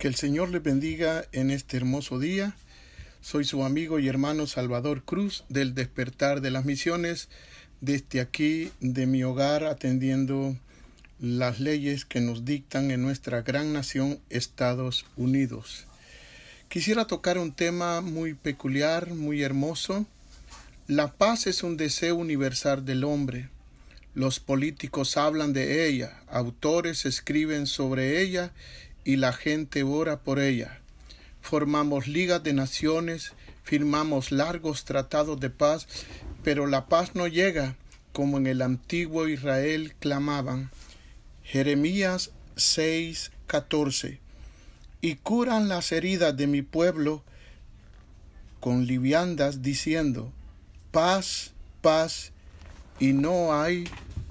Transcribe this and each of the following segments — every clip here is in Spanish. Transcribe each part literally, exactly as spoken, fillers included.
Que el Señor les bendiga en este hermoso día. Soy su amigo y hermano Salvador Cruz del Despertar de las Misiones, desde aquí de mi hogar, atendiendo las leyes que nos dictan en nuestra gran nación, Estados Unidos. Quisiera tocar un tema muy peculiar, muy hermoso. La paz es un deseo universal del hombre. Los políticos hablan de ella, autores escriben sobre ella y la gente ora por ella. Formamos ligas de naciones, firmamos largos tratados de paz, pero la paz no llega como en el antiguo Israel clamaban. Jeremías seis catorce. Y curan las heridas de mi pueblo con liviandas diciendo, paz, paz, y no hay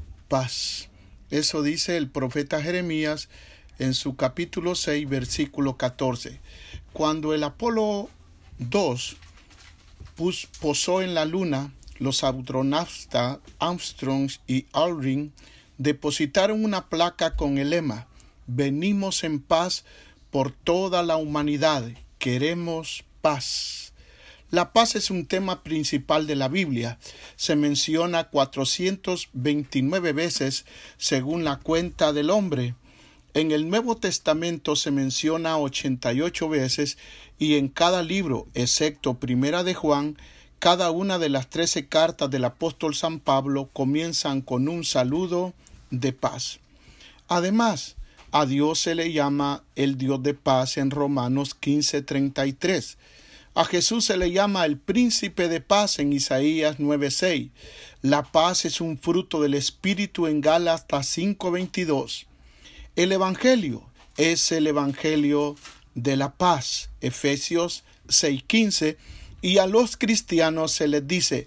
paz. Eso dice el profeta Jeremías en su capítulo seis, versículo catorce. Cuando el Apolo dos pus, posó en la luna, los astronautas Armstrong y Aldrin depositaron una placa con el lema, venimos en paz por toda la humanidad, queremos paz. La paz es un tema principal de la Biblia. Se menciona cuatrocientas veintinueve veces según la cuenta del hombre. En el Nuevo Testamento se menciona ochenta y ocho veces y en cada libro, excepto Primera de Juan, cada una de las trece cartas del apóstol San Pablo comienzan con un saludo de paz. Además, a Dios se le llama el Dios de paz en Romanos quince treinta y tres. A Jesús se le llama el príncipe de paz en Isaías nueve seis. La paz es un fruto del Espíritu en Gálatas cinco veintidós. El Evangelio es el Evangelio de la paz, Efesios seis quince, y a los cristianos se les dice,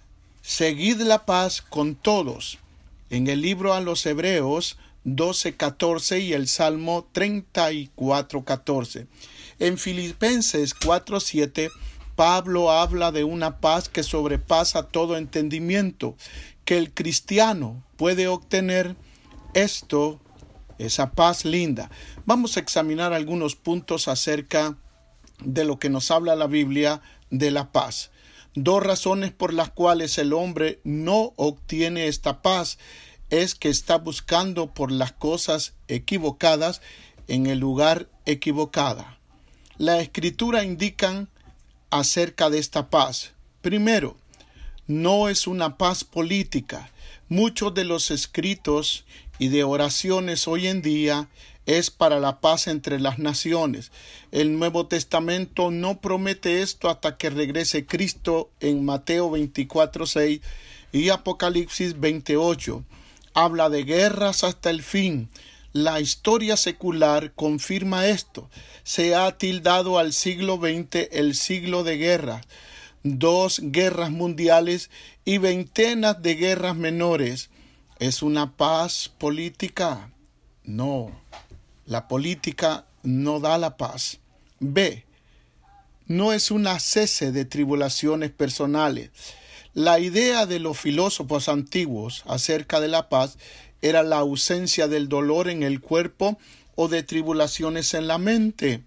seguid la paz con todos. En el libro a los Hebreos doce catorce y el Salmo treinta y cuatro catorce. En Filipenses cuatro siete, Pablo habla de una paz que sobrepasa todo entendimiento, que el cristiano puede obtener esto, esa paz linda. Vamos a examinar algunos puntos acerca de lo que nos habla la Biblia de la paz. Dos razones por las cuales el hombre no obtiene esta paz es que está buscando por las cosas equivocadas en el lugar equivocado. La Escritura indican acerca de esta paz. Primero, no es una paz política. Muchos de los escritos y de oraciones hoy en día es para la paz entre las naciones. El Nuevo Testamento no promete esto hasta que regrese Cristo en Mateo veinticuatro seis y Apocalipsis veintiocho. Habla de guerras hasta el fin. La historia secular confirma esto. Se ha tildado al siglo veinte el siglo de guerra. Dos guerras mundiales y veintenas de guerras menores. ¿Es una paz política? No. La política no da la paz. B. No es una cese de tribulaciones personales. La idea de los filósofos antiguos acerca de la paz era la ausencia del dolor en el cuerpo o de tribulaciones en la mente.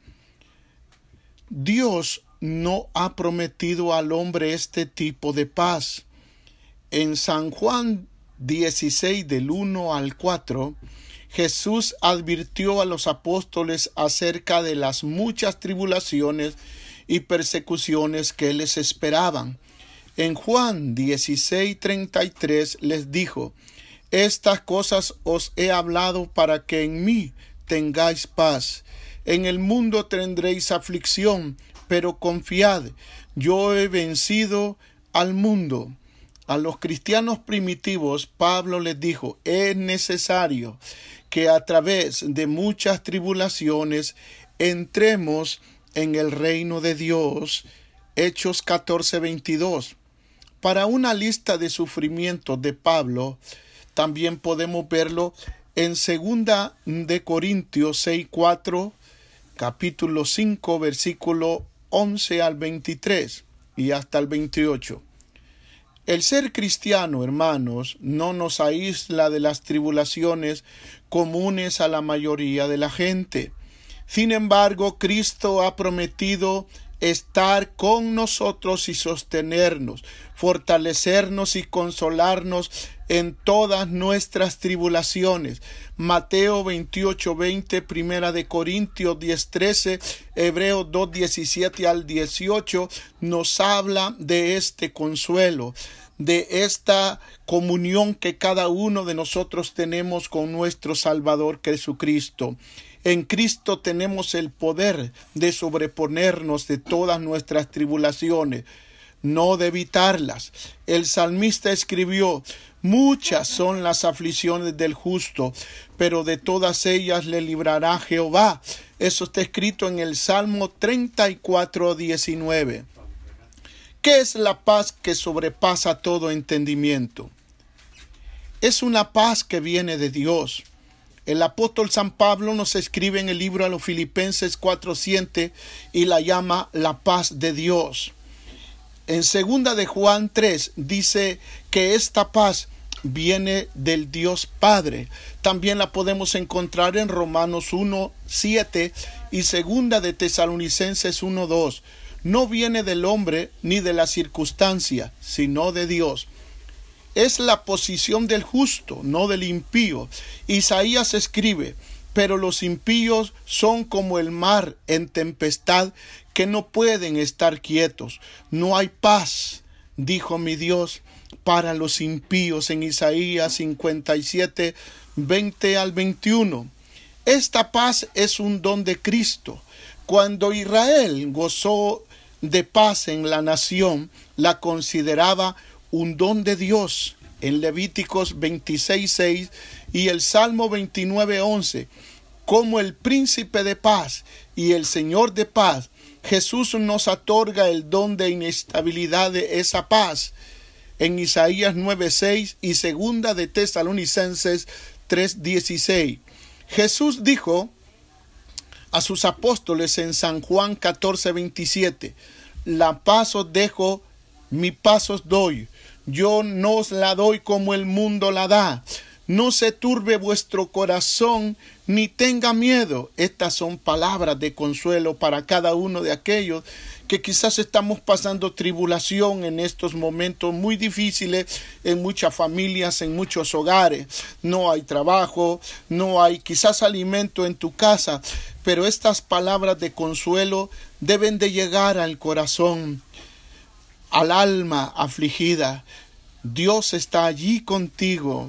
Dios no ha prometido al hombre este tipo de paz. En San Juan dieciséis del uno al cuatro, Jesús advirtió a los apóstoles acerca de las muchas tribulaciones y persecuciones que les esperaban. En Juan dieciséis treinta y tres les dijo, estas cosas os he hablado para que en mí tengáis paz. En el mundo tendréis aflicción, pero confiad, yo he vencido al mundo. A los cristianos primitivos, Pablo les dijo, es necesario que a través de muchas tribulaciones entremos en el reino de Dios. Hechos catorce veintidós. Para una lista de sufrimientos de Pablo, también podemos verlo en segunda de Corintios seis cuatro, capítulo cinco, versículo once al veintitrés y hasta el veintiocho. El ser cristiano, hermanos, no nos aísla de las tribulaciones comunes a la mayoría de la gente. Sin embargo, Cristo ha prometido estar con nosotros y sostenernos, fortalecernos y consolarnos en todas nuestras tribulaciones. Mateo veintiocho veinte, Primera de Corintios diez trece, Hebreos dos diecisiete al dieciocho nos habla de este consuelo, de esta comunión que cada uno de nosotros tenemos con nuestro Salvador Jesucristo. En Cristo tenemos el poder de sobreponernos de todas nuestras tribulaciones, no de evitarlas. El salmista escribió: muchas son las aflicciones del justo, pero de todas ellas le librará Jehová. Eso está escrito en el Salmo treinta y cuatro diecinueve. ¿Qué es la paz que sobrepasa todo entendimiento? Es una paz que viene de Dios. El apóstol San Pablo nos escribe en el libro a los Filipenses cuatro siete y la llama la paz de Dios. En segunda de Juan tres dice que esta paz viene del Dios Padre. También la podemos encontrar en Romanos uno siete y segunda de Tesalonicenses uno dos. No viene del hombre ni de la circunstancia, sino de Dios. Es la posición del justo, no del impío. Isaías escribe: pero los impíos son como el mar en tempestad, que no pueden estar quietos. No hay paz, dijo mi Dios, para los impíos, en Isaías cincuenta y siete, veinte al veintiuno. Esta paz es un don de Cristo. Cuando Israel gozó de paz en la nación, la consideraba un don de Dios. En Levíticos veintiséis seis y el Salmo veintinueve once, como el príncipe de paz y el Señor de paz, Jesús nos otorga el don de inestabilidad de esa paz. En Isaías nueve seis y segunda de Tesalonicenses tres dieciséis. Jesús dijo a sus apóstoles en San Juan catorce veintisiete, la paz os dejo, mi paz os doy. Yo no os la doy como el mundo la da. No se turbe vuestro corazón, ni tenga miedo. Estas son palabras de consuelo para cada uno de aquellos que quizás estamos pasando tribulación en estos momentos muy difíciles en muchas familias, en muchos hogares. No hay trabajo, no hay quizás alimento en tu casa, pero estas palabras de consuelo deben de llegar al corazón, al alma afligida. Dios está allí contigo.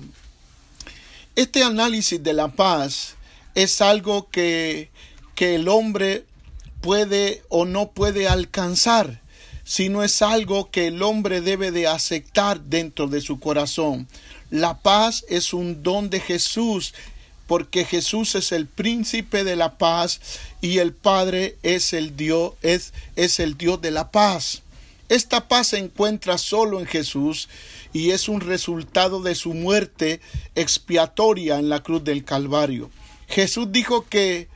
Este análisis de la paz es algo que, que el hombre puede o no puede alcanzar, sino es algo que el hombre debe de aceptar dentro de su corazón. La paz es un don de Jesús, porque Jesús es el príncipe de la paz y el Padre es el Dios, es, es el Dios de la paz. Esta paz se encuentra solo en Jesús y es un resultado de su muerte expiatoria en la cruz del Calvario. Jesús dijo que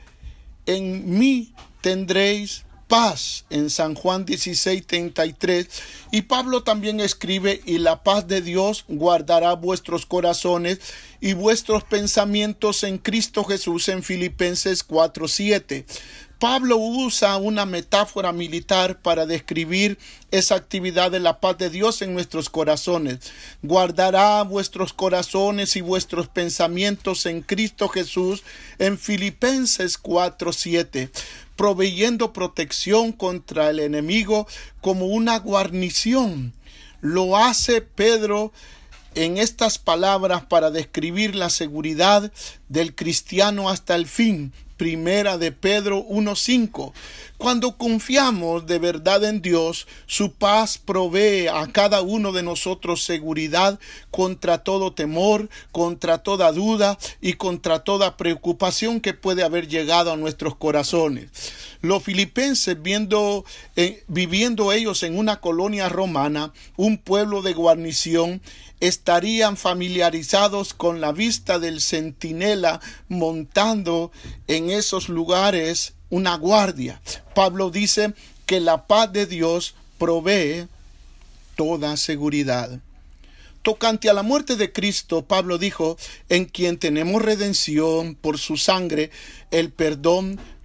en mí tendréis paz en San Juan dieciséis treinta y tres, y Pablo también escribe: y la paz de Dios guardará vuestros corazones y vuestros pensamientos en Cristo Jesús, en Filipenses cuatro siete. Pablo usa una metáfora militar para describir esa actividad de la paz de Dios en nuestros corazones. Guardará vuestros corazones y vuestros pensamientos en Cristo Jesús, en Filipenses cuatro siete, proveyendo protección contra el enemigo como una guarnición. Lo hace Pedro en estas palabras para describir la seguridad del cristiano hasta el fin. Primera de Pedro uno cinco. Cuando confiamos de verdad en Dios, su paz provee a cada uno de nosotros seguridad contra todo temor, contra toda duda y contra toda preocupación que puede haber llegado a nuestros corazones. Los filipenses, viendo, eh, viviendo ellos en una colonia romana, un pueblo de guarnición, estarían familiarizados con la vista del centinela montando en esos lugares una guardia. Pablo dice que la paz de Dios provee toda seguridad. Tocante a la muerte de Cristo, Pablo dijo: en quien tenemos redención por su sangre, el perdón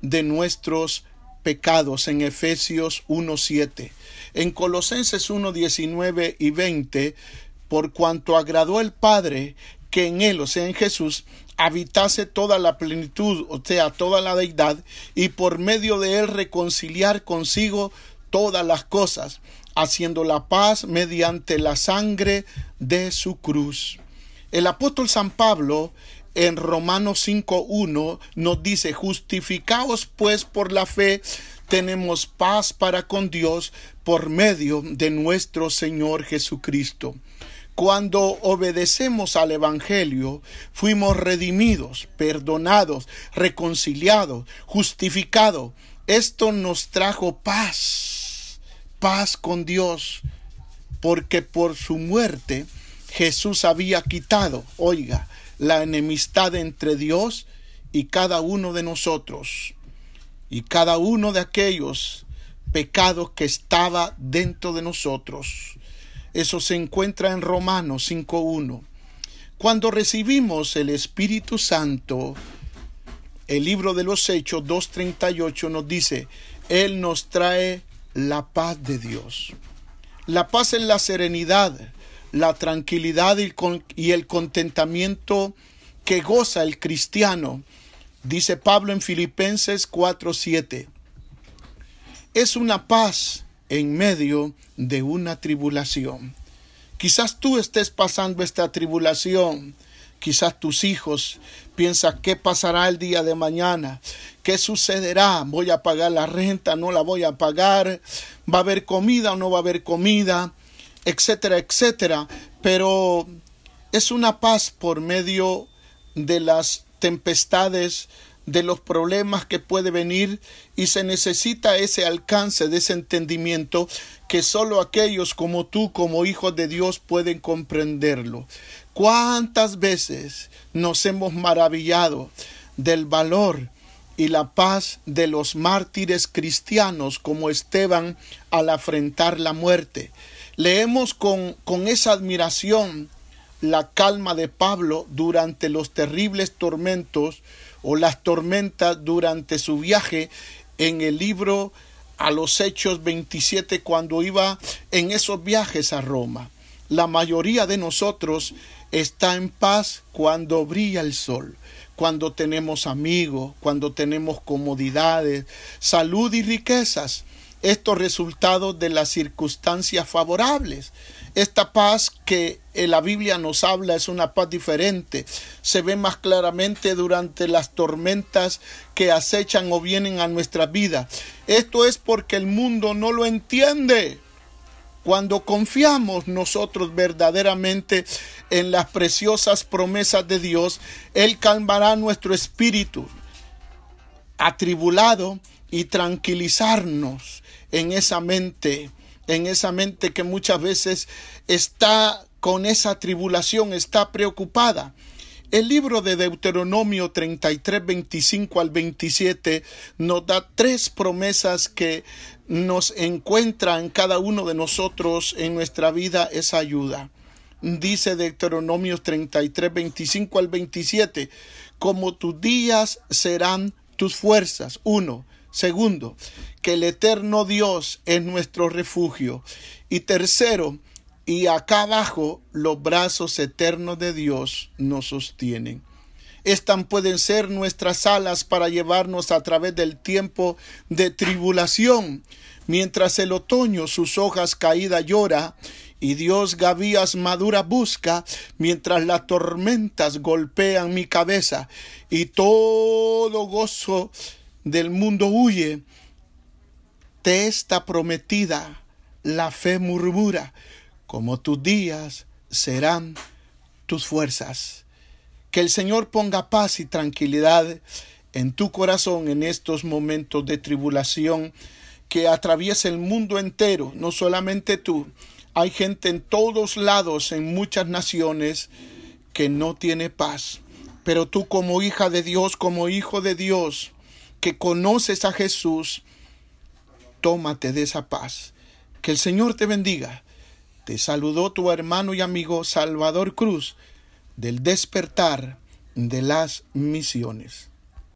de nuestros pecados en Efesios uno siete. En Colosenses uno diecinueve y veinte, por cuanto agradó el Padre que en él, o sea en Jesús, habitase toda la plenitud, o sea toda la deidad, y por medio de él reconciliar consigo todas las cosas, haciendo la paz mediante la sangre de su cruz. El apóstol San Pablo en Romanos cinco uno nos dice: justificaos pues por la fe, tenemos paz para con Dios por medio de nuestro Señor Jesucristo. Cuando obedecemos al Evangelio, fuimos redimidos, perdonados, reconciliados, justificados. Esto nos trajo paz, paz con Dios, porque por su muerte Jesús había quitado, oiga, la enemistad entre Dios y cada uno de nosotros, y cada uno de aquellos pecados que estaba dentro de nosotros. Eso se encuentra en Romanos cinco uno. Cuando recibimos el Espíritu Santo, el libro de los Hechos dos treinta y ocho nos dice: Él nos trae la paz de Dios. La paz es la serenidad, la tranquilidad y el contentamiento que goza el cristiano. Dice Pablo en Filipenses cuatro siete. Es una paz en medio de una tribulación. Quizás tú estés pasando esta tribulación. Quizás tus hijos piensan: ¿qué pasará el día de mañana? ¿Qué sucederá? ¿Voy a pagar la renta? ¿No la voy a pagar? ¿Va a haber comida o no va a haber comida? Etcétera, etcétera. Pero es una paz por medio de las tempestades, de los problemas que puede venir, y se necesita ese alcance de ese entendimiento que solo aquellos como tú, como hijos de Dios, pueden comprenderlo. ¿Cuántas veces nos hemos maravillado del valor y la paz de los mártires cristianos como Esteban al afrentar la muerte? Leemos con, con esa admiración la calma de Pablo durante los terribles tormentos o las tormentas durante su viaje en el libro a los Hechos veintisiete, cuando iba en esos viajes a Roma. La mayoría de nosotros está en paz cuando brilla el sol, cuando tenemos amigos, cuando tenemos comodidades, salud y riquezas. Estos resultados de las circunstancias favorables. Esta paz que en la Biblia nos habla es una paz diferente. Se ve más claramente durante las tormentas que acechan o vienen a nuestra vida. Esto es porque el mundo no lo entiende. Cuando confiamos nosotros verdaderamente en las preciosas promesas de Dios, Él calmará nuestro espíritu atribulado y tranquilizarnos en esa mente, en esa mente que muchas veces está con esa tribulación, está preocupada. El libro de Deuteronomio treinta y tres, veinticinco al veintisiete nos da tres promesas que nos encuentran cada uno de nosotros en nuestra vida esa ayuda. Dice Deuteronomio treinta y tres, veinticinco al veintisiete: como tus días serán tus fuerzas. Uno. Segundo, que el eterno Dios es nuestro refugio. Y tercero, y acá abajo los brazos eternos de Dios nos sostienen. Estas pueden ser nuestras alas para llevarnos a través del tiempo de tribulación. Mientras el otoño sus hojas caídas llora y Dios gavillas maduras busca, mientras las tormentas golpean mi cabeza y todo gozo del mundo huye, te está prometida la fe murmura, como tus días serán tus fuerzas. Que el Señor ponga paz y tranquilidad en tu corazón en estos momentos de tribulación que atraviesa el mundo entero, no solamente tú. Hay gente en todos lados, en muchas naciones, que no tiene paz. Pero tú, como hija de Dios, como hijo de Dios, que conoces a Jesús, tómate de esa paz. Que el Señor te bendiga. Te saludó tu hermano y amigo Salvador Cruz, del Despertar de las Misiones.